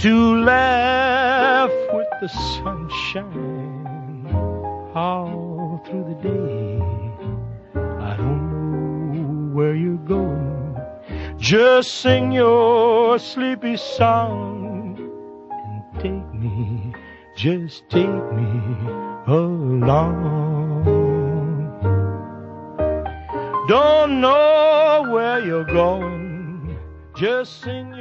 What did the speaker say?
to laugh with the sunshine all through the day. I don't know where you're going, just sing your sleepy song and take me, just take me along. Don't know where you're going, just sing